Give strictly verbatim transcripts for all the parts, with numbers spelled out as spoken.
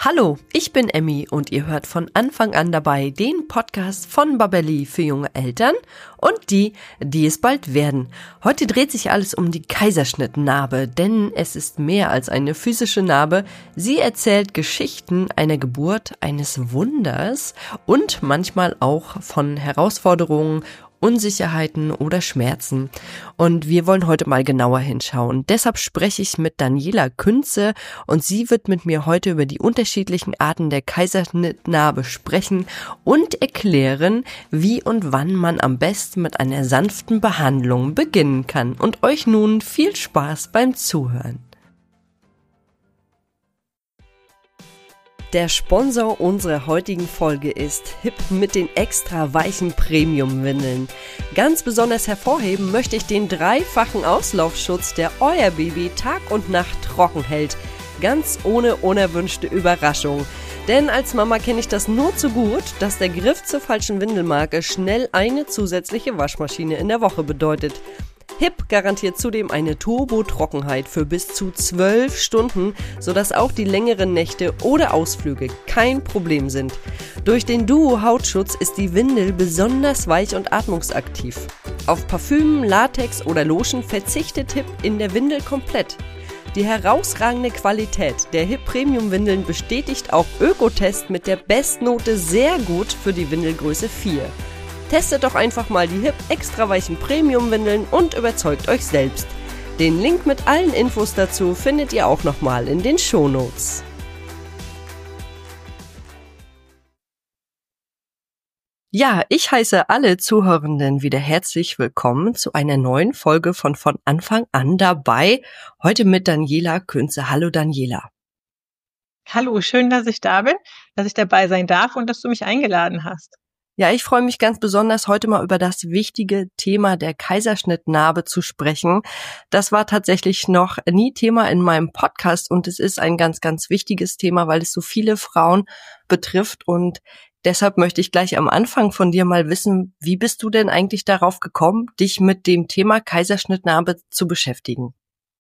Hallo, ich bin Emmy und ihr hört von Anfang an dabei den Podcast von Babelli für junge Eltern und die, die es bald werden. Heute dreht sich alles um die Kaiserschnittnarbe, denn es ist mehr als eine physische Narbe. Sie erzählt Geschichten einer Geburt, eines Wunders und manchmal auch von Herausforderungen, Unsicherheiten oder Schmerzen. Und wir wollen heute mal genauer hinschauen. Deshalb spreche ich mit Daniela Künze und sie wird mit mir heute über die unterschiedlichen Arten der Kaiserschnittnarbe sprechen und erklären, wie und wann man am besten mit einer sanften Behandlung beginnen kann. Und euch nun viel Spaß beim Zuhören. Der Sponsor unserer heutigen Folge ist Hip mit den extra weichen Premium-Windeln. Ganz besonders hervorheben möchte ich den dreifachen Auslaufschutz, der euer Baby Tag und Nacht trocken hält. Ganz ohne unerwünschte Überraschung. Denn als Mama kenne ich das nur zu gut, dass der Griff zur falschen Windelmarke schnell eine zusätzliche Waschmaschine in der Woche bedeutet. Hip garantiert zudem eine Turbo-Trockenheit für bis zu zwölf Stunden, sodass auch die längeren Nächte oder Ausflüge kein Problem sind. Durch den Duo-Hautschutz ist die Windel besonders weich und atmungsaktiv. Auf Parfüm, Latex oder Lotion verzichtet Hip in der Windel komplett. Die herausragende Qualität der Hip Premium Windeln bestätigt auch Ökotest mit der Bestnote sehr gut für die Windelgröße vier. Testet doch einfach mal die Hip extra weichen Premium-Windeln und überzeugt euch selbst. Den Link mit allen Infos dazu findet ihr auch nochmal in den Shownotes. Ja, ich heiße alle Zuhörenden wieder herzlich willkommen zu einer neuen Folge von von Anfang an dabei. Heute mit Daniela Künze. Hallo Daniela. Hallo, schön, dass ich da bin, dass ich dabei sein darf und dass du mich eingeladen hast. Ja, ich freue mich ganz besonders, heute mal über das wichtige Thema der Kaiserschnittnarbe zu sprechen. Das war tatsächlich noch nie Thema in meinem Podcast und es ist ein ganz, ganz wichtiges Thema, weil es so viele Frauen betrifft und deshalb möchte ich gleich am Anfang von dir mal wissen, wie bist du denn eigentlich darauf gekommen, dich mit dem Thema Kaiserschnittnarbe zu beschäftigen?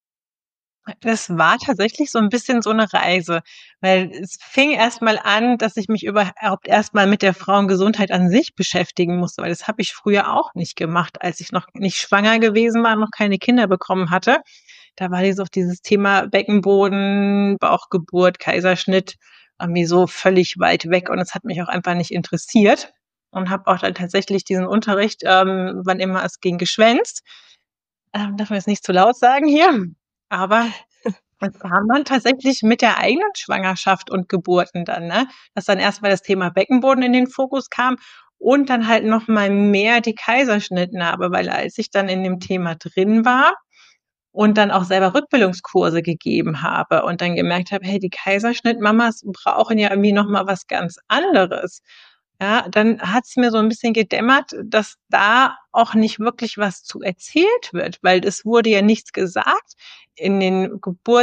Das war tatsächlich so ein bisschen so eine Reise, weil es fing erst mal an, dass ich mich überhaupt erst mal mit der Frauengesundheit an sich beschäftigen musste, weil das habe ich früher auch nicht gemacht, als ich noch nicht schwanger gewesen war, noch keine Kinder bekommen hatte. Da war dieses auch dieses Thema Beckenboden, Bauchgeburt, Kaiserschnitt irgendwie so völlig weit weg und es hat mich auch einfach nicht interessiert und habe auch dann tatsächlich diesen Unterricht, ähm, wann immer es ging, geschwänzt. Ähm, darf man jetzt nicht zu laut sagen hier? Aber es kam dann tatsächlich mit der eigenen Schwangerschaft und Geburten dann, ne? Dass dann erst mal das Thema Beckenboden in den Fokus kam und dann halt noch mal mehr die Kaiserschnittnarbe, weil als ich dann in dem Thema drin war und dann auch selber Rückbildungskurse gegeben habe und dann gemerkt habe, hey, die Kaiserschnittmamas brauchen ja irgendwie noch mal was ganz anderes. Ja, dann hat's mir so ein bisschen gedämmert, dass da auch nicht wirklich was zu erzählt wird, weil es wurde ja nichts gesagt. In den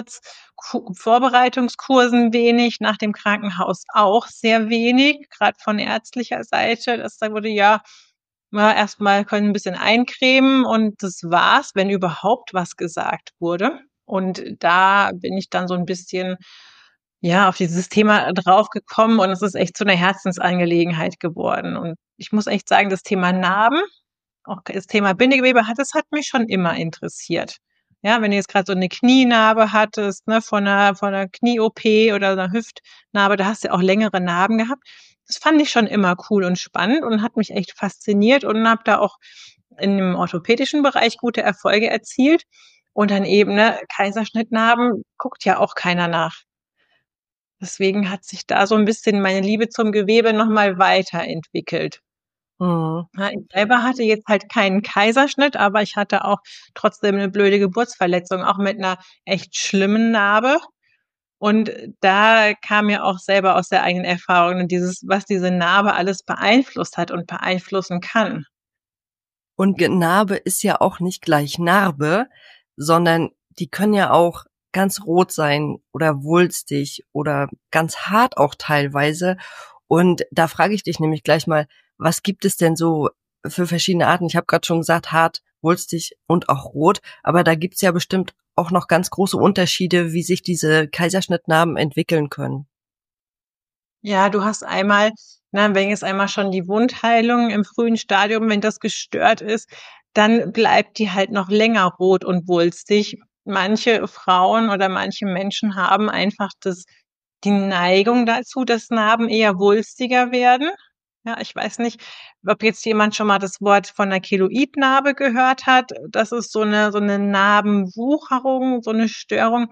Geburtsvorbereitungskursen wenig, nach dem Krankenhaus auch sehr wenig, gerade von ärztlicher Seite. Dass da wurde ja, ja erst mal können ein bisschen eincremen und das war's, wenn überhaupt was gesagt wurde. Und da bin ich dann so ein bisschen ja, auf dieses Thema draufgekommen und es ist echt zu 'ner Herzensangelegenheit geworden. Und ich muss echt sagen, das Thema Narben, auch das Thema Bindegewebe hat das hat mich schon immer interessiert. Ja, wenn du jetzt grad so 'ne Knienarbe hattest, ne, von 'ner von 'ner Knie-O P oder 'ner Hüftnarbe, da hast du ja auch längere Narben gehabt. Das fand ich schon immer cool und spannend und hat mich echt fasziniert und habe da auch in dem orthopädischen Bereich gute Erfolge erzielt. Und dann eben, ne, Kaiserschnittnarben guckt ja auch keiner nach. Deswegen hat sich da so 'n bisschen meine Liebe zum Gewebe noch mal weiterentwickelt. Mhm. Ja, ich selber hatte jetzt halt keinen Kaiserschnitt, aber ich hatte auch trotzdem 'ne blöde Geburtsverletzung, auch mit 'ner echt schlimmen Narbe. Und da kam mir auch selber aus der eigenen Erfahrung dieses was diese Narbe alles beeinflusst hat und beeinflussen kann. Und ge Narbe ist ja auch nicht gleich Narbe, sondern die können ja auch ganz rot sein oder wulstig oder ganz hart auch teilweise. Und da frage ich dich nämlich gleich mal, was gibt es denn so für verschiedene Arten? Ich habe gerade schon gesagt, hart, wulstig und auch rot, aber da gibt's ja bestimmt auch noch ganz große Unterschiede, wie sich diese Kaiserschnittnarben entwickeln können. Ja, du hast einmal, ne, wenn jetzt einmal schon die Wundheilung im frühen Stadium, wenn das gestört ist, dann bleibt die halt noch länger rot und wulstig. Manche Frauen oder manche Menschen haben einfach das die Neigung dazu, dass Narben eher wulstiger werden. Ja, ich weiß nicht, ob jetzt jemand schon mal das Wort von 'ner Keloidnarbe gehört hat. Das ist so 'ne so 'ne Narbenwucherung, so 'ne Störung,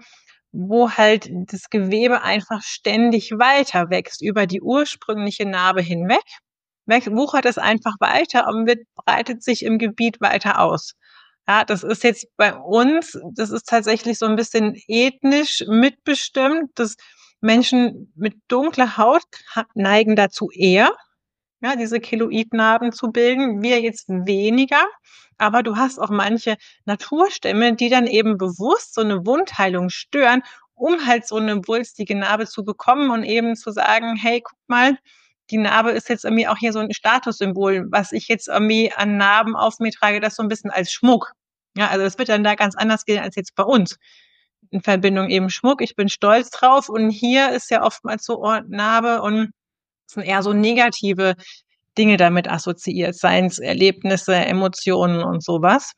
wo halt das Gewebe einfach ständig weiter wächst über die ursprüngliche Narbe hinweg. Weg wuchert es einfach weiter und wird breitet sich im Gebiet weiter aus. Ja, das ist jetzt bei uns das ist tatsächlich so 'n bisschen ethnisch mitbestimmt, dass Menschen mit dunkler Haut ha neigen dazu eher, ja, diese Keloidnarben zu bilden, wir jetzt weniger. Aber du hast auch manche Naturstämme, die dann eben bewusst so 'ne Wundheilung stören, um halt so 'ne wulstige Narbe zu bekommen und eben zu sagen: „Hey, guck mal, die Narbe ist jetzt irgendwie auch hier so 'n Statussymbol, was ich jetzt irgendwie an Narben auf mir trage, das so 'n bisschen als Schmuck.“ Ja, also das wird dann da ganz anders gesehen als jetzt bei uns. In Verbindung eben Schmuck, ich bin stolz drauf und hier ist ja oftmals so: „Oh, Narbe“ und es sind eher so negative Dinge damit assoziiert, seien's Erlebnisse, Emotionen und so was.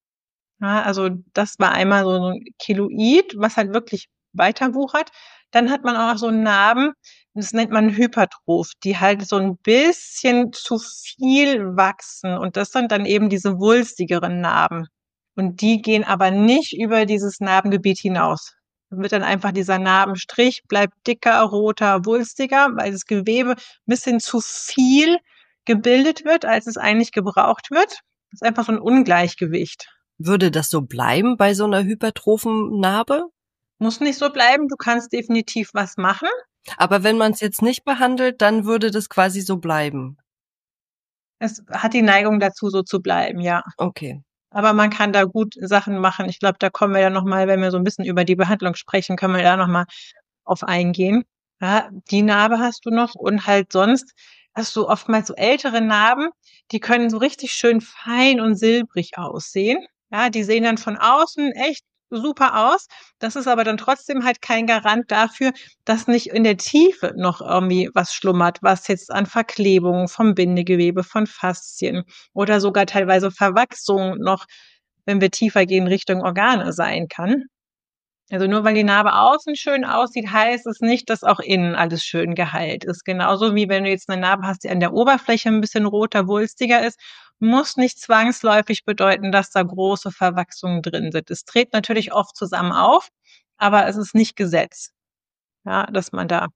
Ja, also das war einmal so 'n Keloid, was halt wirklich weiter wuchert. Dann hat man auch noch so Narben, das nennt man hypertroph, die halt so 'n bisschen zu viel wachsen und das sind dann eben diese wulstigeren Narben. Und die gehen aber nicht über dieses Narbengebiet hinaus. Dann wird dann einfach dieser Narbenstrich bleibt dicker, roter, wulstiger, weil das Gewebe bisschen zu viel gebildet wird, als es eigentlich gebraucht wird. Das ist einfach so 'n Ungleichgewicht. Würde das so bleiben bei so 'ner hypertrophen Narbe? Muss nicht so bleiben, du kannst definitiv was machen. Aber wenn man's jetzt nicht behandelt, dann würde das quasi so bleiben? Es hat die Neigung dazu, so zu bleiben, ja. Okay. Aber man kann da gut Sachen machen. Ich glaube, da kommen wir ja noch mal, wenn wir so 'n bisschen über die Behandlung sprechen, können wir da noch mal drauf eingehen. Ja, die Narbe hast du noch und halt sonst hast du oftmals so ältere Narben, die können so richtig schön fein und silbrig aussehen. Ja, die sehen dann von außen echt super aus. Das ist aber dann trotzdem halt kein Garant dafür, dass nicht in der Tiefe noch irgendwie was schlummert, was jetzt an Verklebungen vom Bindegewebe, von Faszien oder sogar teilweise Verwachsungen noch, wenn wir tiefer gehen, Richtung Organe sein kann. Also nur weil die Narbe außen schön aussieht, heißt es nicht, dass auch innen alles schön geheilt ist. Genauso wie wenn du jetzt 'ne Narbe hast, die an der Oberfläche 'n bisschen roter, wulstiger ist, muss nicht zwangsläufig bedeuten, dass da große Verwachsungen drin sind. Es tritt natürlich oft zusammen auf, aber es ist nicht Gesetz, ja, dass man da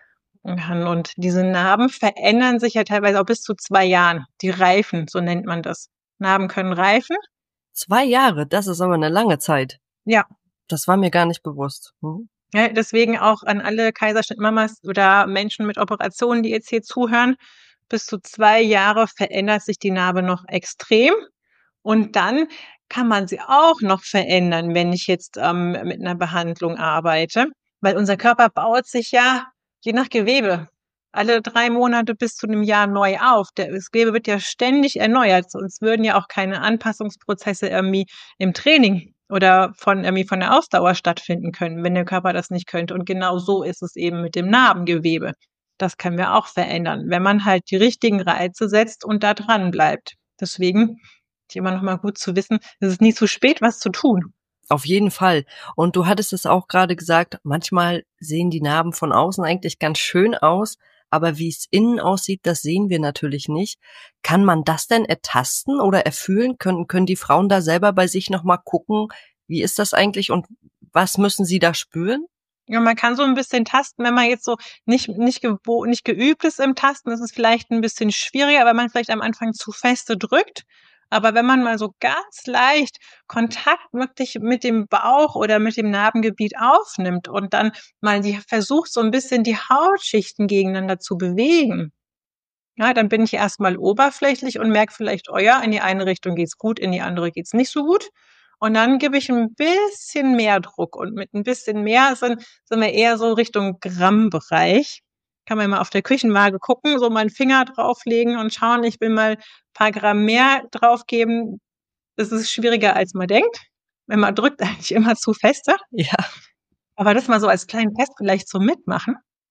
kann. Und diese Narben verändern sich ja teilweise auch bis zu zwei Jahren. Die reifen, so nennt man das. Narben können reifen. zwei Jahre, das ist aber 'ne lange Zeit. Ja. Das war mir gar nicht bewusst. Mhm. Ja, deswegen auch an alle Kaiserschnittmamas oder Menschen mit Operationen, die jetzt hier zuhören. Bis zu zwei Jahre verändert sich die Narbe noch extrem und dann kann man sie auch noch verändern, wenn ich jetzt, ähm, mit 'ner Behandlung arbeite, weil unser Körper baut sich ja je nach Gewebe alle drei Monate bis zu 'nem Jahr neu auf. Der das Gewebe wird ja ständig erneuert, sonst würden ja auch keine Anpassungsprozesse irgendwie im Training oder von irgendwie von der Ausdauer stattfinden können, wenn der Körper das nicht könnte. Und genau so ist es eben mit dem Narbengewebe. Das können wir auch verändern, wenn man halt die richtigen Reize setzt und da dranbleibt. Deswegen immer noch mal gut zu wissen, es ist nie zu spät, was zu tun. Auf jeden Fall. Und du hattest es auch grade gesagt, manchmal sehen die Narben von außen eigentlich ganz schön aus, aber wie's innen aussieht, das sehen wir natürlich nicht. Kann man das denn ertasten oder erfühlen? Können können die Frauen da selber bei sich noch mal gucken, wie ist das eigentlich und was müssen sie da spüren? Ja, man kann so 'n bisschen tasten, wenn man jetzt so nicht nicht gewo nicht geübt ist im Tasten, ist es vielleicht 'n bisschen schwieriger, weil man vielleicht am Anfang zu feste drückt. Aber wenn man mal so ganz leicht Kontakt wirklich mit dem Bauch oder mit dem Narbengebiet aufnimmt und dann mal die versucht, so 'n bisschen die Hautschichten gegeneinander zu bewegen, ja, dann bin ich erst mal oberflächlich und merke vielleicht: „Oh ja, in die eine Richtung geht's gut, in die andere geht's nicht so gut.“ Und dann gebe ich 'n bisschen mehr Druck und mit 'n bisschen mehr sind sind wir eher so Richtung Grammbereich. Kann man mal auf der Küchenwaage gucken, so mal 'n Finger drauflegen und schauen, ich will mal paar Gramm mehr draufgeben. Es ist schwieriger, als man denkt, weil man drückt eigentlich immer zu feste. Ja. Aber das mal so als kleinen Test vielleicht zum Mitmachen.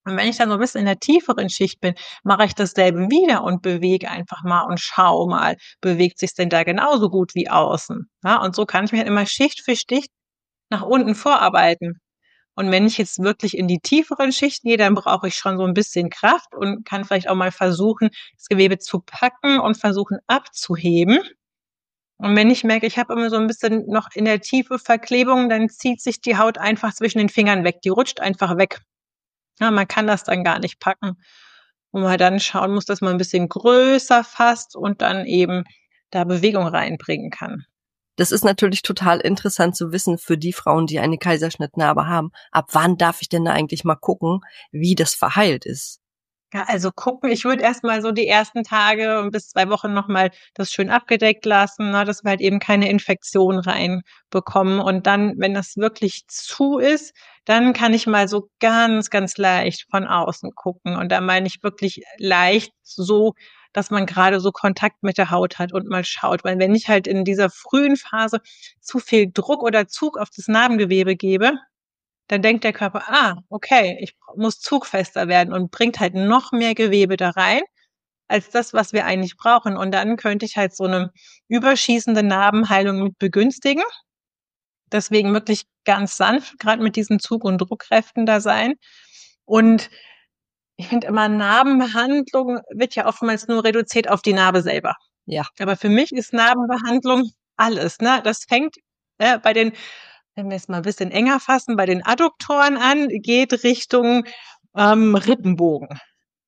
Und wenn ich dann so ein bisschen in der tieferen Schicht bin, mache ich dasselbe wieder und bewege einfach mal und schaue mal, bewegt sich's denn da genauso gut wie außen? Ja, und so kann ich mich halt immer Schicht für Schicht nach unten vorarbeiten. Und wenn ich jetzt wirklich in die tieferen Schichten gehe, dann brauche ich schon so ein bisschen Kraft und kann vielleicht auch mal versuchen, das Gewebe zu packen und versuchen abzuheben. Und wenn ich merke, ich habe immer so ein bisschen noch in der Tiefe Verklebung, dann zieht sich die Haut einfach zwischen den Fingern weg. Die rutscht einfach weg. Ja, man kann das dann gar nicht packen. Und man dann schauen muss, dass man ein bisschen größer fasst und dann eben da Bewegung reinbringen kann. Das ist natürlich total interessant zu wissen für die Frauen, die eine Kaiserschnittnarbe haben. Ab wann darf ich denn da eigentlich mal gucken, wie das verheilt ist? Ja, also gucken, ich würde erst mal so die ersten Tage und bis zwei Wochen noch mal das schön abgedeckt lassen, ne, dass wir halt eben keine Infektion reinbekommen. Und dann, wenn das wirklich zu ist, dann kann ich mal so ganz, ganz leicht von außen gucken. Und da meine ich wirklich leicht so, dass man gerade so Kontakt mit der Haut hat und mal schaut. Weil wenn ich halt in dieser frühen Phase zu viel Druck oder Zug auf das Narbengewebe gebe, dann denkt der Körper, ah, okay, ich muss zugfester werden und bringt halt noch mehr Gewebe da rein, als das, was wir eigentlich brauchen. Und dann könnte ich halt so eine überschießende Narbenheilung mit begünstigen. Deswegen wirklich ganz sanft, gerade mit diesen Zug- und Druckkräften da sein. Und ich finde immer, Narbenbehandlung wird ja oftmals nur reduziert auf die Narbe selber. Ja. Aber für mich ist Narbenbehandlung alles, ne? Das fängt äh, bei den, wenn wir es mal ein bisschen enger fassen, bei den Adduktoren an, geht Richtung ähm, Rippenbogen.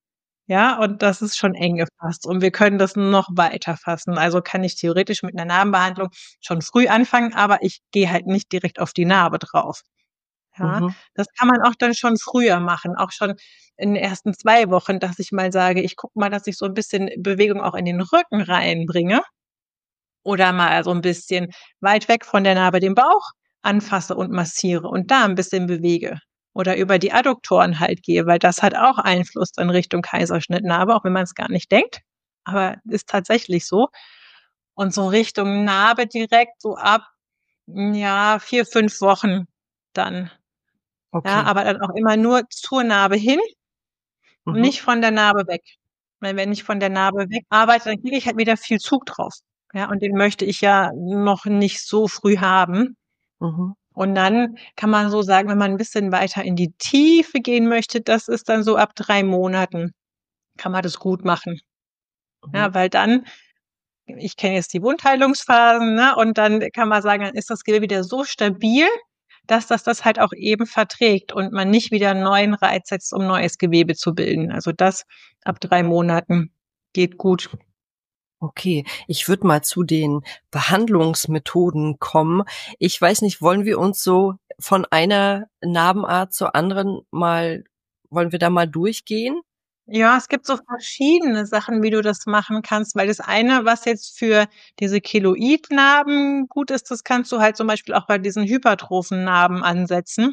Ja, und das ist schon eng gefasst. Und wir können das noch weiter fassen. Also kann ich theoretisch mit einer Narbenbehandlung schon früh anfangen, aber ich gehe halt nicht direkt auf die Narbe drauf. Ja, Mhm. das kann man auch dann schon früher machen, auch schon in den ersten zwei Wochen, dass ich mal sage, ich gucke mal, dass ich so ein bisschen Bewegung auch in den Rücken reinbringe oder mal so ein bisschen weit weg von der Narbe den Bauch anfasse und massiere und da ein bisschen bewege oder über die Adduktoren halt gehe, weil das hat auch Einfluss in Richtung Kaiserschnittnarbe, auch wenn man es gar nicht denkt, aber ist tatsächlich so. Und so Richtung Narbe direkt so ab, hm, ja, vier, fünf Wochen dann. Ja, Okay. aber dann auch immer nur zur Narbe hin und Mhm. nicht von der Narbe weg. Weil wenn ich von der Narbe weg arbeite, dann kriege ich halt wieder viel Zug drauf. Ja, und den möchte ich ja noch nicht so früh haben. Mhm. Und dann kann man so sagen, wenn man 'n bisschen weiter in die Tiefe gehen möchte, das ist dann so ab drei Monaten kann man das gut machen. Mhm. Ja, weil dann ich kenne jetzt die Wundheilungsphasen, ne, und dann kann man sagen, dann ist das Gewebe wieder so stabil, dass das das halt auch eben verträgt und man nicht wieder 'n neuen Reiz setzt, um neues Gewebe zu bilden. Also das ab drei Monaten geht gut. Okay, ich würde mal zu den Behandlungsmethoden kommen. Ich weiß nicht, wollen wir uns so von einer Narbenart zur anderen mal wollen wir da mal durchgehen? Ja, es gibt so verschiedene Sachen, wie du das machen kannst, weil das eine, was jetzt für diese Keloidnarben gut ist, das kannst du halt zum Beispiel auch bei diesen hypertrophen Narben ansetzen.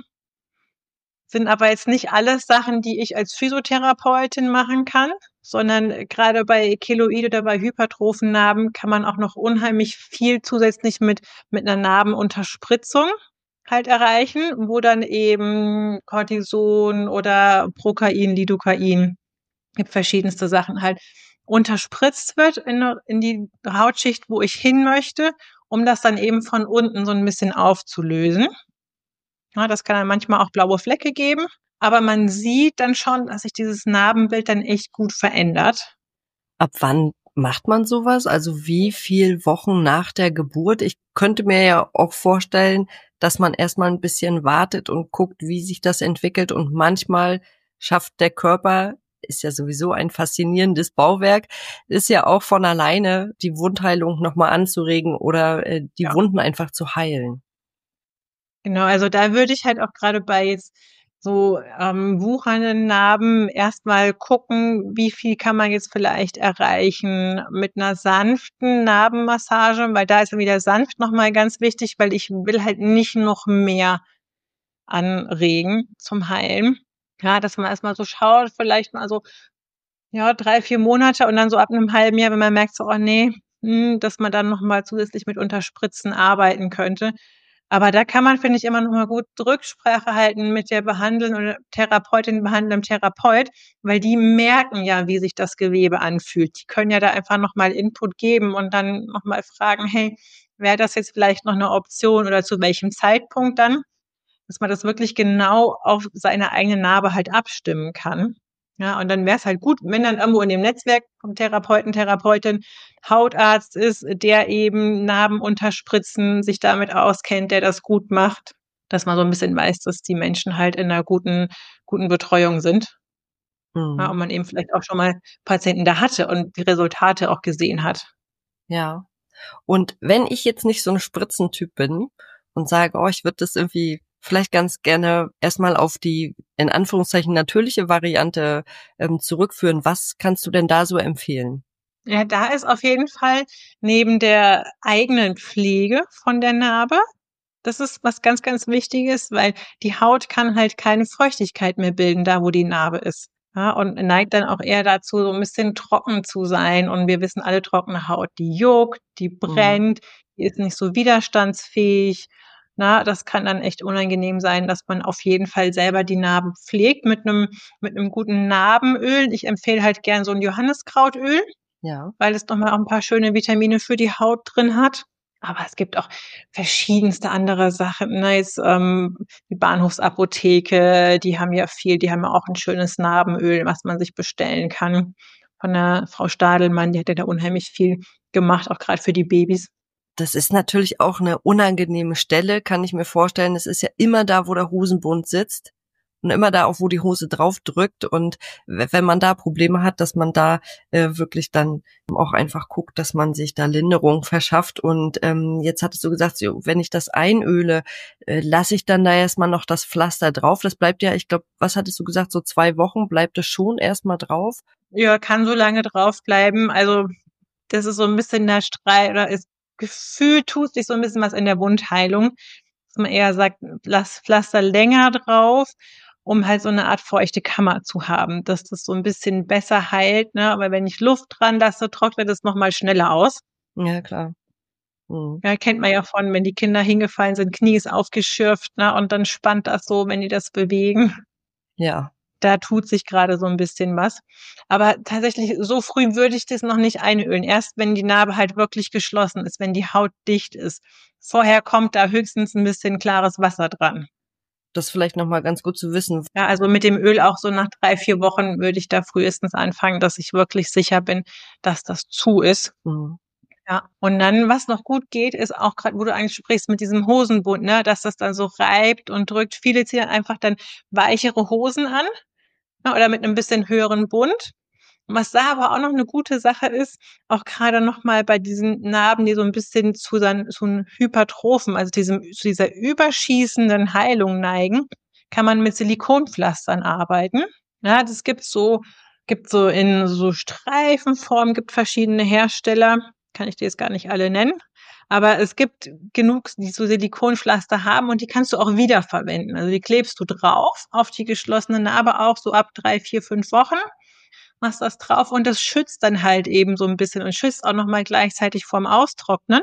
Sind aber jetzt nicht alles Sachen, die ich als Physiotherapeutin machen kann, sondern äh, grade bei Keloid oder bei hypertrophen Narben kann man auch noch unheimlich viel zusätzlich mit mit 'ner Narbenunterspritzung halt erreichen, wo dann eben Cortison oder Procain, Lidocain, gibt verschiedenste Sachen halt, unterspritzt wird in 'ne in die Hautschicht, wo ich hin möchte, um das dann eben von unten so 'n bisschen aufzulösen. Ja, das kann dann manchmal auch blaue Flecke geben, aber man sieht dann schon, dass sich dieses Narbenbild dann echt gut verändert. Ab wann macht man sowas? Also, wie viel Wochen nach der Geburt? Ich könnte mir ja auch vorstellen, dass man erst mal 'n bisschen wartet und guckt, wie sich das entwickelt und manchmal schafft der Körper ist ja sowieso ein faszinierendes Bauwerk, ist ja auch von alleine die Wundheilung noch mal anzuregen oder, äh, die Ja, Wunden einfach zu heilen. genau. Also, da würde ich halt auch grade bei jetzt so, ähm, wuchernden Narben erst mal gucken, wie viel kann man jetzt vielleicht erreichen mit 'ner sanften Narbenmassage, weil da ist dann wieder sanft noch mal ganz wichtig, weil ich will halt nicht noch mehr anregen zum Heilen. Ja, dass man erst mal so schaut, vielleicht mal so, ja, drei, vier Monate und dann so ab 'nem halben Jahr, wenn man merkt so: „Oh ne“, hm, dass man dann noch mal zusätzlich mit Unterspritzen arbeiten könnte. Aber da kann man, finde ich, immer noch mal gut Rücksprache halten mit der behandelnden oder Therapeutin, behandelndem Therapeut, weil die merken ja, wie sich das Gewebe anfühlt. Die können ja da einfach noch mal Input geben und dann noch mal fragen: „Hey, wäre das jetzt vielleicht noch 'ne Option oder zu welchem Zeitpunkt dann?“ Dass man das wirklich genau auf seine eigene Narbe halt abstimmen kann. Ja, und dann wäre es halt gut, wenn dann irgendwo in dem Netzwerk vom Therapeuten, Therapeutin Hautarzt ist, der eben Narben unterspritzen sich damit auskennt, der das gut macht, dass man so 'n bisschen weiß, dass die Menschen halt in 'ner guten guten Betreuung sind. Ja, und Mhm. man eben vielleicht auch schon mal Patienten da hatte und die Resultate auch gesehen hat. Ja. Und wenn ich jetzt nicht so 'n Spritzentyp bin und sage: „Oh, ich würde das irgendwie vielleicht ganz gerne erst mal auf die, in Anführungszeichen, natürliche Variante, ähm, zurückführen“, was kannst du denn da so empfehlen? Ja, da ist auf jeden Fall neben der eigenen Pflege von der Narbe, das ist was ganz, ganz Wichtiges, weil die Haut kann halt keine Feuchtigkeit mehr bilden, da wo die Narbe ist, ja, und neigt dann auch eher dazu, so 'n bisschen trocken zu sein. Und wir wissen alle, trockene Haut, die juckt, die Mhm. brennt, die ist nicht so widerstandsfähig, ne? Das kann dann echt unangenehm sein, dass man auf jeden Fall selber die Narben pflegt mit 'nem mit 'nem guten Narbenöl. Ich empfehle halt gern so 'n Johanniskrautöl, Ja. weil es noch mal auch 'n paar schöne Vitamine für die Haut drin hat. Aber es gibt auch verschiedenste andere Sachen, ne, jetzt, ähm, die Bahnhofsapotheke, die haben ja viel die haben ja auch 'n schönes Narbenöl, was man sich bestellen kann. Von der Frau Stadelmann, die hat ja da unheimlich viel gemacht, auch grad für die Babys. Das ist natürlich auch 'ne unangenehme Stelle, kann ich mir vorstellen. Es ist ja immer da, wo der Hosenbund sitzt und immer da auch, wo die Hose drauf drückt. Und we wenn man da Probleme hat, dass man da, äh, wirklich dann auch einfach guckt, dass man sich da Linderung verschafft. Und, ähm, jetzt hattest du gesagt, so, wenn ich das einöle, äh, lasse ich dann da erst mal noch das Pflaster drauf? Das bleibt ja, ich glaube, was hattest du gesagt, so zwei Wochen bleibt das schon erst mal drauf? Ja, kann so lange draufbleiben. Also, das ist so 'n bisschen der Strei oder ist gefühlt tut sich so 'n bisschen was in der Wundheilung, dass man eher sagt: „Lass Pflaster länger drauf“, um halt so 'ne Art feuchte Kammer zu haben, dass das so 'n bisschen besser heilt, ne? Aber wenn ich Luft dran lasse, trocknet es noch mal schneller aus. Ja, klar. Mhm. Ja, kennt man ja von, wenn die Kinder hingefallen sind, Knie ist aufgeschürft, ne, und dann spannt das so, wenn die das bewegen. Ja. Da tut sich grade so 'n bisschen was. Aber tatsächlich, so früh würde ich das noch nicht einölen. Erst wenn die Narbe halt wirklich geschlossen ist, wenn die Haut dicht ist. Vorher kommt da höchstens 'n bisschen klares Wasser dran. Das vielleicht noch mal ganz gut zu wissen. Ja, also mit dem Öl auch so nach drei, vier Wochen würde ich da frühestens anfangen, dass ich wirklich sicher bin, dass das zu ist. Mhm. Ja, und dann, was noch gut geht, ist auch grad, wo du eigentlich sprichst mit diesem Hosenbund, ne, dass das dann so reibt und drückt. Viele ziehen einfach dann weichere Hosen an, ne, oder mit 'nem bisschen höheren Bund. Was da aber auch noch 'ne gute Sache ist, auch grade noch mal bei diesen Narben, die so 'n bisschen zu dann zu 'n Hypertrophen, also diesem zu dieser überschießenden Heilung neigen, kann man mit Silikonpflastern arbeiten. Ja, das gibt's so gibt's so in so Streifenform, gibt verschiedene Hersteller, kann ich dir jetzt gar nicht alle nennen. Aber es gibt genug, die so Silikonpflaster haben und die kannst du auch wiederverwenden. Also, die klebst du drauf auf die geschlossene Narbe auch so ab drei, vier, fünf Wochen, machst das drauf und das schützt dann halt eben so 'n bisschen und schützt auch noch mal gleichzeitig vorm Austrocknen.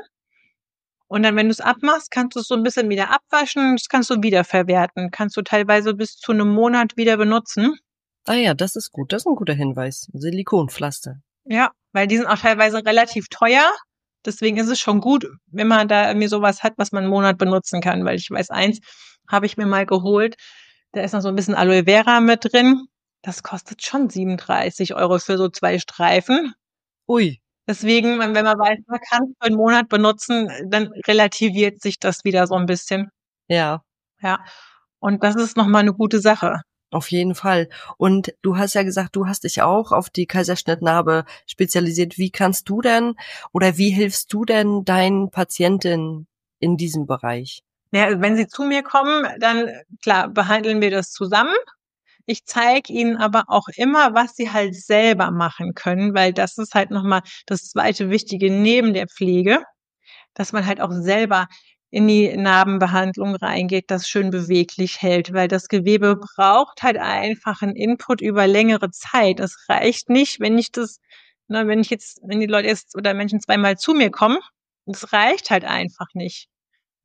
Und dann, wenn du's abmachst, kannst du's so 'n bisschen wieder abwaschen, das kannst du wiederverwerten. Kannst du teilweise bis zu 'nem Monat wieder benutzen. Ah ja, das ist gut. Das ist 'n guter Hinweis. Silikonpflaster. Ja, weil die sind auch teilweise relativ teuer. Deswegen ist es schon gut, wenn man da irgendwie so was hat, was man 'n Monat benutzen kann, weil ich weiß, eins habe ich mir mal geholt, da ist noch so 'n bisschen Aloe Vera mit drin. Das kostet schon siebenunddreißig Euro für so zwei Streifen. Ui. Deswegen, wenn wenn man weiß, man kann's für 'n Monat benutzen, dann relativiert sich das wieder so 'n bisschen. Ja. Ja, und das ist noch mal 'ne gute Sache. Auf jeden Fall. Und du hast ja gesagt, du hast dich auch auf die Kaiserschnittnarbe spezialisiert. Wie kannst du denn oder wie hilfst du denn deinen Patientinnen in diesem Bereich? Ja, wenn sie zu mir kommen, dann klar, behandeln wir das zusammen. Ich zeige ihnen aber auch immer, was sie halt selber machen können, weil das ist halt noch mal das zweite Wichtige neben der Pflege, dass man halt auch selber in die Narbenbehandlung reingeht, das schön beweglich hält, weil das Gewebe braucht halt einfach 'n Input über längere Zeit. Es reicht nicht, wenn ich das ne, wenn ich jetzt wenn die Leute jetzt oder Menschen zweimal zu mir kommen, das reicht halt einfach nicht.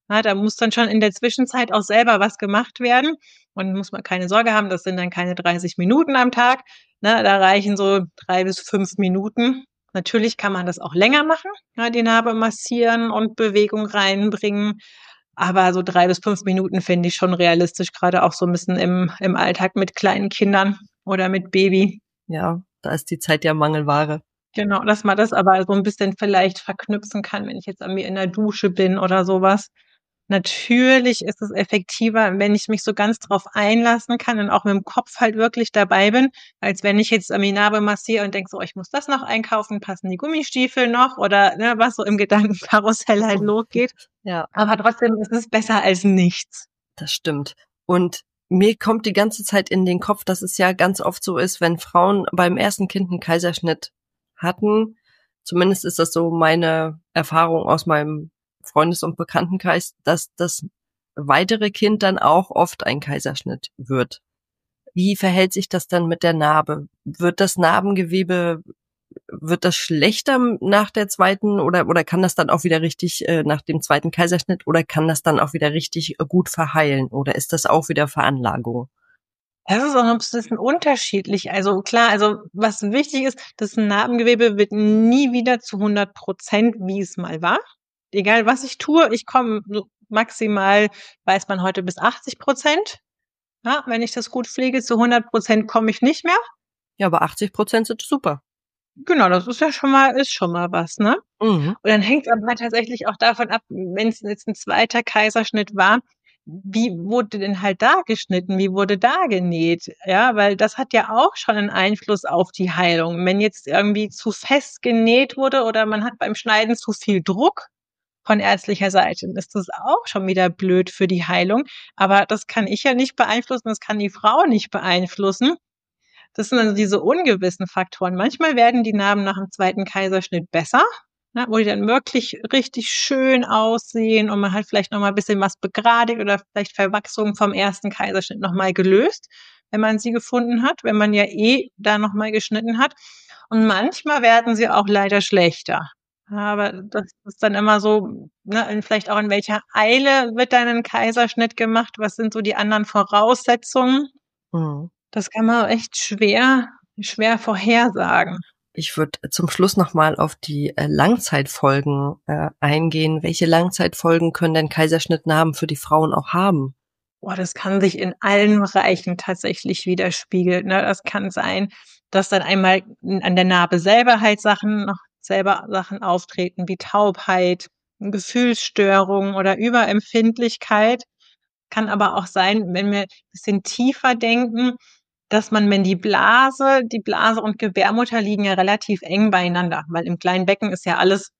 Ja, da muss dann schon in der Zwischenzeit auch selber was gemacht werden und muss man keine Sorge haben, das sind dann keine dreißig Minuten am Tag, ne? Da reichen so drei bis fünf Minuten. Natürlich kann man das auch länger machen, ja, die Narbe massieren und Bewegung reinbringen, aber so drei bis fünf Minuten finde ich schon realistisch, grade auch so 'n bisschen im im Alltag mit kleinen Kindern oder mit Baby. Ja, da ist die Zeit ja Mangelware. Genau, dass man das aber so 'n bisschen vielleicht verknüpfen kann, wenn ich jetzt irgendwie in der Dusche bin oder so was. Natürlich ist es effektiver, wenn ich mich so ganz drauf einlassen kann und auch mit'm Kopf halt wirklich dabei bin, als wenn ich jetzt irgendwie Narbe massiere und denke so: „Oh, ich muss das noch einkaufen, passen die Gummistiefel noch?“ Oder, ne, was so im Gedankenkarussell halt losgeht. Ja. Aber trotzdem ist es besser als nichts. Das stimmt. Und mir kommt die ganze Zeit in den Kopf, dass es ja ganz oft so ist, wenn Frauen beim ersten Kind 'n Kaiserschnitt hatten, zumindest ist das so meine Erfahrung aus meinem Freundes und Bekanntenkreis, dass das weitere Kind dann auch oft ein Kaiserschnitt wird. Wie verhält sich das dann mit der Narbe? Wird das Narbengewebe wird das schlechter nach der zweiten oder oder kann das dann auch wieder richtig äh, nach dem zweiten Kaiserschnitt oder kann das dann auch wieder richtig gut verheilen oder ist das auch wieder Veranlagung? Das ist auch noch 'n bisschen unterschiedlich. Also klar, also was wichtig ist, das Narbengewebe wird nie wieder zu hundert Prozent, wie es mal war. Egal was ich tue, ich komme so maximal, weiß man heute, bis achtzig Prozent. Ja, wenn ich das gut pflege, zu hundert Prozent komme ich nicht mehr. Ja, aber achtzig Prozent sind super. Genau, das ist ja schon mal ist schon mal was, ne? Mhm. Und dann hängt's aber halt tatsächlich auch davon ab, wenn's jetzt 'n zweiter Kaiserschnitt war, wie wurde denn halt da geschnitten? Wie wurde da genäht? Ja, weil das hat ja auch schon 'nen Einfluss auf die Heilung. Wenn jetzt irgendwie zu fest genäht wurde oder man hat beim Schneiden zu viel Druck von ärztlicher Seite, dann ist das auch schon wieder blöd für die Heilung. Aber das kann ich ja nicht beeinflussen, das kann die Frau nicht beeinflussen. Das sind also diese ungewissen Faktoren. Manchmal werden die Narben nach 'm zweiten Kaiserschnitt besser, ne, wo die dann wirklich richtig schön aussehen und man hat vielleicht noch mal bisschen was begradigt oder vielleicht Verwachsung vom ersten Kaiserschnitt noch mal gelöst, wenn man sie gefunden hat, wenn man ja eh da noch mal geschnitten hat. Und manchmal werden sie auch leider schlechter. Aber das ist dann immer so, ne, in vielleicht auch in welcher Eile wird dann 'n Kaiserschnitt gemacht? Was sind so die anderen Voraussetzungen? Mhm. Das kann man echt schwer schwer vorhersagen. Ich würde zum Schluss noch mal auf die, äh, Langzeitfolgen, äh, eingehen. Welche Langzeitfolgen können denn Kaiserschnittnarben für die Frauen auch haben? Boah, das kann sich in allen Bereichen tatsächlich widerspiegeln, ne? Das kann sein, dass dann einmal n an der Narbe selber halt Sachen noch selber Sachen auftreten wie Taubheit, Gefühlsstörungen oder Überempfindlichkeit. Kann aber auch sein, wenn wir bisschen tiefer denken, dass man, wenn die Blase die Blase und Gebärmutter liegen ja relativ eng beieinander, weil im kleinen Becken ist ja alles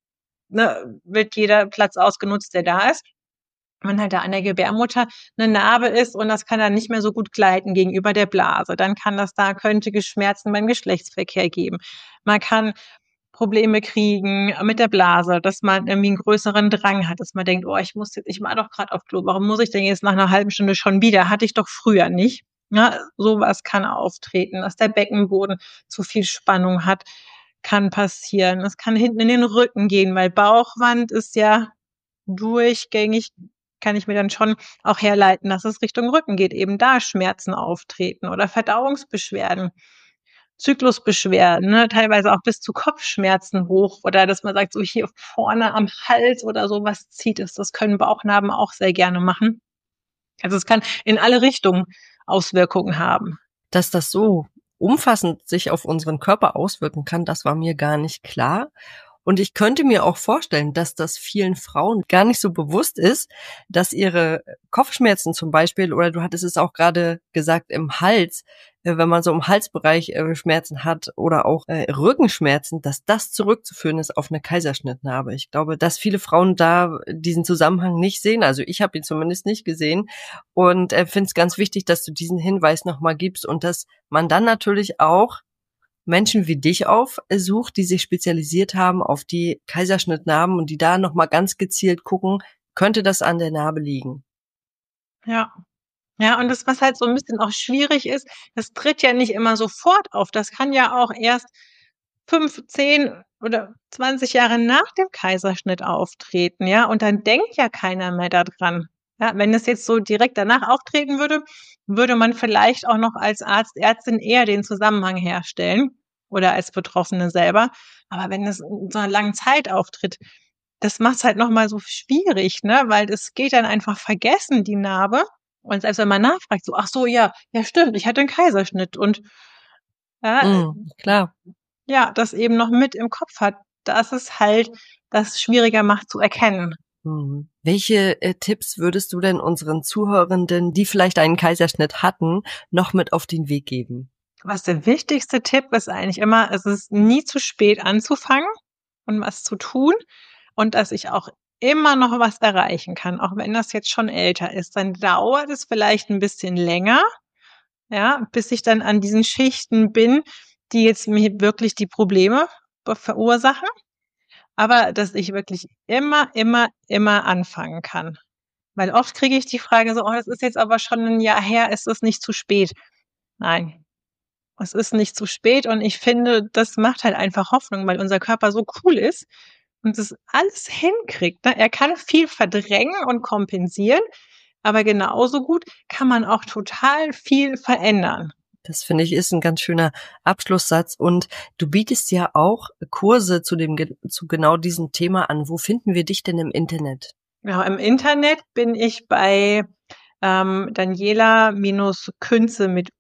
ne, wird jeder Platz ausgenutzt, der da ist. Wenn halt da an der Gebärmutter 'ne Narbe ist und das kann dann nicht mehr so gut gleiten gegenüber der Blase, dann kann das da könnte ge Schmerzen beim Geschlechtsverkehr geben. Man kann Probleme kriegen mit der Blase, dass man irgendwie 'n größeren Drang hat, dass man denkt: „Oh, ich muss jetzt ich war doch grad auf Klo. Warum muss ich denn jetzt nach 'ner halben Stunde schon wieder? Hatte ich doch früher nicht.“ Ne, so was kann auftreten, dass der Beckenboden zu viel Spannung hat, kann passieren. Es kann hinten in den Rücken gehen, weil Bauchwand ist ja durchgängig kann ich mir dann schon auch herleiten, dass es Richtung Rücken geht, eben da Schmerzen auftreten oder Verdauungsbeschwerden, Zyklusbeschwerden, ne, teilweise auch bis zu Kopfschmerzen hoch oder dass man sagt, so hier vorne am Hals oder so was zieht es. Das können Bauchnarben auch sehr gerne machen. Also, es kann in alle Richtungen Auswirkungen haben. Dass das so umfassend sich auf unseren Körper auswirken kann, das war mir gar nicht klar. Und ich könnte mir auch vorstellen, dass das vielen Frauen gar nicht so bewusst ist, dass ihre Kopfschmerzen zum Beispiel oder du hattest es auch grade gesagt im Hals, äh, wenn man so im Halsbereich, äh, Schmerzen hat oder auch, äh, Rückenschmerzen, dass das zurückzuführen ist auf 'ne Kaiserschnittnarbe. Ich glaube, dass viele Frauen da diesen Zusammenhang nicht sehen. Also, ich habe ihn zumindest nicht gesehen und, äh, finde es ganz wichtig, dass du diesen Hinweis noch mal gibst und dass man dann natürlich auch Menschen wie dich aufsucht, die sich spezialisiert haben auf die Kaiserschnittnarben und die da noch mal ganz gezielt gucken, könnte das an der Narbe liegen? Ja. Ja, und das, was halt so 'n bisschen auch schwierig ist, das tritt ja nicht immer sofort auf. Das kann ja auch erst fünf, zehn oder zwanzig Jahre nach dem Kaiserschnitt auftreten, ja, und dann denkt ja keiner mehr da dran. Ja, wenn es jetzt so direkt danach auftreten würde, würde man vielleicht auch noch als Arzt, Ärztin eher den Zusammenhang herstellen oder als Betroffene selber. Aber wenn es in so einer langen Zeit auftritt, das macht's halt noch mal so schwierig, ne, weil das geht dann einfach vergessen, die Narbe. Und selbst wenn man nachfragt, so: „Ach so, ja, ja stimmt, ich hatte 'n Kaiserschnitt“ und ja, Mhm, klar. ja, das eben noch mit im Kopf hat, dass es halt das schwieriger macht zu erkennen. Mhm. Welche äh, Tipps würdest du denn unseren Zuhörenden, die vielleicht einen Kaiserschnitt hatten, noch mit auf den Weg geben? Was der wichtigste Tipp ist eigentlich immer, es ist nie zu spät anzufangen und was zu tun und dass ich auch immer noch was erreichen kann, auch wenn das jetzt schon älter ist. Dann dauert es vielleicht ein bisschen länger, ja, bis ich dann an diesen Schichten bin, die jetzt mir wirklich die Probleme be verursachen, aber dass ich wirklich immer, immer, immer anfangen kann. Weil oft kriege ich die Frage so: „Oh, das ist jetzt aber schon ein Jahr her, ist es nicht zu spät?“ Nein, es ist nicht zu spät und ich finde, das macht halt einfach Hoffnung, weil unser Körper so cool ist und das alles hinkriegt, ne? Er kann viel verdrängen und kompensieren, aber genauso gut kann man auch total viel verändern. Das finde ich ist ein ganz schöner Abschlusssatz und du bietest ja auch Kurse zu dem ge zu genau diesem Thema an. Wo finden wir dich denn im Internet? Ja, im Internet bin ich bei, ähm, Daniela-Künze mit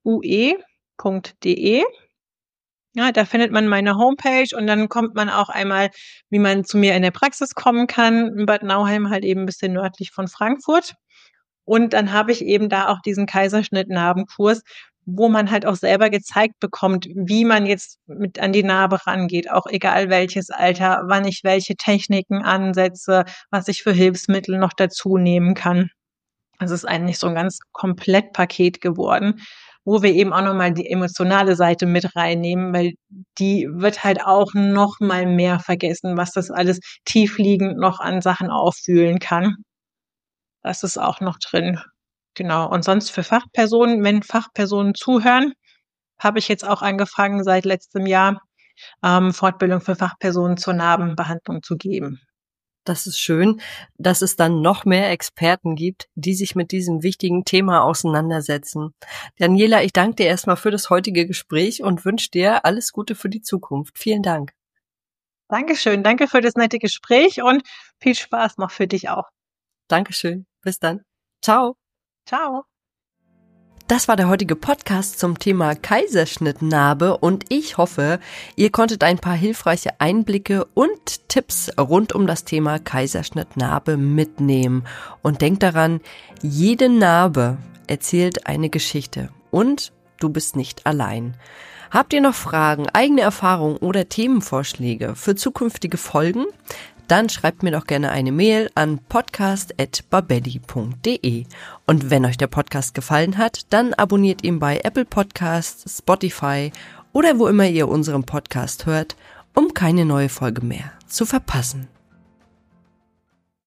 ue.de. Ja, da findet man meine Homepage und dann kommt man auch einmal, wie man zu mir in der Praxis kommen kann, in Bad Nauheim, halt eben 'n bisschen nördlich von Frankfurt. Und dann habe ich eben da auch diesen Kaiserschnitt-Narbenkurs, wo man halt auch selber gezeigt bekommt, wie man jetzt mit an die Narbe rangeht, auch egal welches Alter, wann ich welche Techniken ansetze, was ich für Hilfsmittel noch dazu nehmen kann. Es ist eigentlich so 'n ganz Komplettpaket geworden, wo wir eben auch noch mal die emotionale Seite mit reinnehmen, weil die wird halt auch noch mal mehr vergessen, was das alles tiefliegend noch an Sachen aufwühlen kann. Das ist auch noch drin. Genau. Und sonst für Fachpersonen, wenn Fachpersonen zuhören, habe ich jetzt auch angefangen, seit letztem Jahr, ähm, Fortbildung für Fachpersonen zur Narbenbehandlung zu geben. Das ist schön, dass es dann noch mehr Experten gibt, die sich mit diesem wichtigen Thema auseinandersetzen. Daniela, ich danke dir erstmal für das heutige Gespräch und wünsche dir alles Gute für die Zukunft. Vielen Dank. Dankeschön. Danke für das nette Gespräch und viel Spaß noch für dich auch. Dankeschön. Bis dann. Ciao. Ciao. Das war der heutige Podcast zum Thema Kaiserschnittnarbe und ich hoffe, ihr konntet ein paar hilfreiche Einblicke und Tipps rund um das Thema Kaiserschnittnarbe mitnehmen. Und denkt daran, jede Narbe erzählt eine Geschichte und du bist nicht allein. Habt ihr noch Fragen, eigene Erfahrungen oder Themenvorschläge für zukünftige Folgen? Dann schreibt mir doch gerne eine Mail an podcast at babelli punkt de. Und wenn euch der Podcast gefallen hat, dann abonniert ihn bei Apple Podcasts, Spotify oder wo immer ihr unseren Podcast hört, um keine neue Folge mehr zu verpassen.